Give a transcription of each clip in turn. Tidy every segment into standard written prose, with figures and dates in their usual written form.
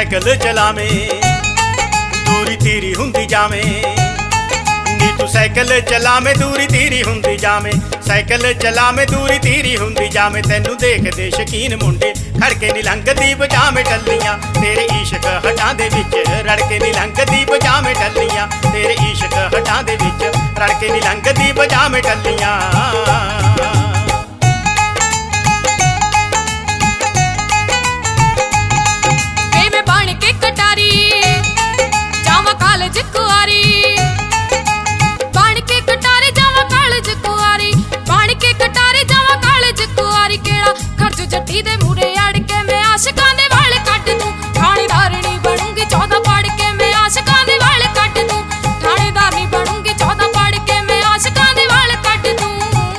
cycle चलावे दूरी तीरी हुंदी जावे नी तू साइकिल चलावे दूरी तीरी हुंदी जावे साइकिल चलावे दूरी तीरी हुंदी जावे तैनू देखदे शकीन मुंडे खड़के नी लंघदी बजावे टल्लियां तेरे इश्क हटां दे विच रड़के नी लंघदी बजावे टल्लियां तेरे इश्क हटां दे विच रड़के नी लंघदी बजावे टल्लियां जट्टी दे मूरे अड़ के मैं आशिकां दे वाल कट दूं थानेदारनी बनूंगी 14 पढ़ के मैं आशिकां दे वाल कट दूं थानेदारनी बनूंगी 14 पढ़ के मैं आशिकां दे वाल कट दूं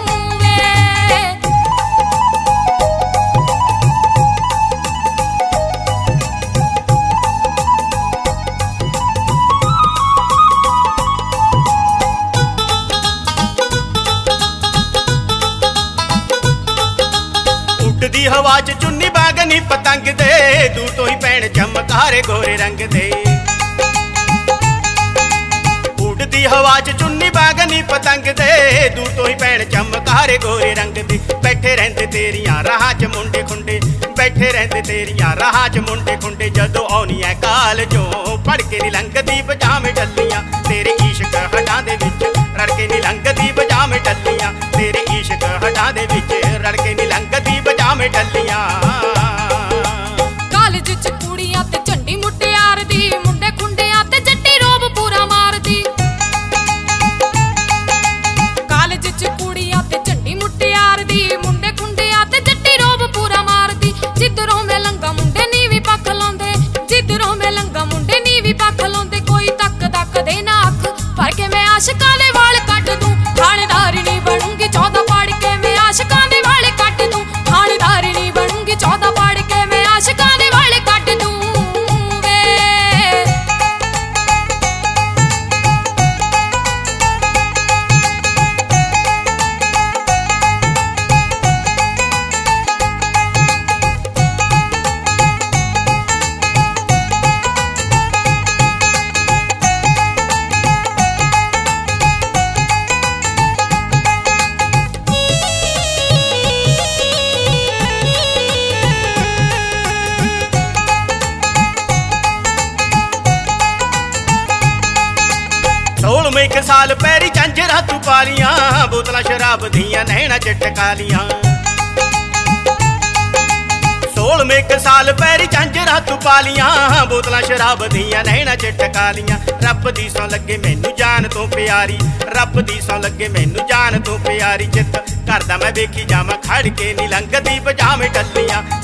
दी हवा च चुन्नी बागनी पतंग दे दूर तो ही पैण चमकारे गोरे रंग दे उड़दी हवा च चुन्नी बागनी पतंग दे दूर तो ही पैण चमकारे गोरे रंग दे बैठे रहंदे तेरियां राह च मुंडे खुंडे बैठे रहंदे तेरियां राह च मुंडे खुंडे जदों आउणी ऐ काल जो पड़ के नी लंघदी बजावे टल्लियां तेरे इश्क हटां दे विच रड़के नी लंघदी बजावे टल्लियां तेरे इश्क हटां दे विच रड़के नी लंघदी बजावे टल्लियां कालेज च कुड़ियां ते झंडी मुटियार दी मुंडे खुंडियां ते जट्टी रोब पूरा मारदी कालेज च कुड़ियां ते झंडी मुटियार दी मुंडे खुंडियां ते जट्टी रोब पूरा मारदी जिधरों मैं लंघा मुंडे नी भी पक्ख लांदे जिधरों मैं लंघा मुंडे नी भी पक्ख लांदे कोई तक दे ना अख भर के मैं आशिकां दे वाल कट दूं थानेदारनी बनूंगी 14 पढ़ के मैं आशिकां दे वाल कट दूं थानेदारनी बनूंगी 14 पढ़ के मैं आशिकां दे वाल कट दूं एक साल पैरी झांझरां तू पालियां बोतलां शराब दियां नैना च टकालियां 16 एक साल पैरी झांझरां तू पालियां बोतलां शराब दियां नैना च टकालियां रब दी सौ लगे मैनू जान तो प्यारी रब दी सौ लगे मैनू जान तो प्यारी चित करदा मैं वेखी जावां खड़ के नी लंघदी बजावे टल्लियां